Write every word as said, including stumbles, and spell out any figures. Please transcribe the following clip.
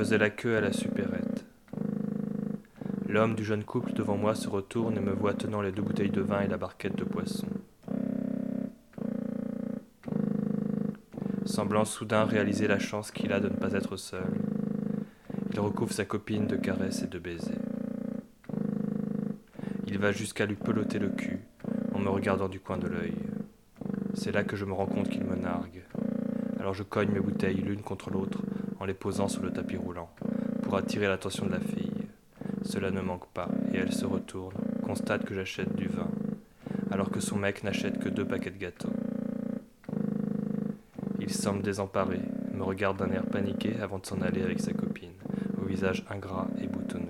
faisais la queue à la supérette. L'homme du jeune couple devant moi se retourne et me voit tenant les deux bouteilles de vin et la barquette de poisson. Semblant soudain réaliser la chance qu'il a de ne pas être seul, il recouvre sa copine de caresses et de baisers. Il va jusqu'à lui peloter le cul en me regardant du coin de l'œil. C'est là que je me rends compte qu'il me nargue. Alors je cogne mes bouteilles l'une contre l'autre en les posant sur le tapis roulant pour attirer l'attention de la fille. Cela ne manque pas et elle se retourne, constate que j'achète du vin, alors que son mec n'achète que deux paquets de gâteaux. Il semble désemparé, me regarde d'un air paniqué avant de s'en aller avec sa copine, au visage ingrat et boutonné.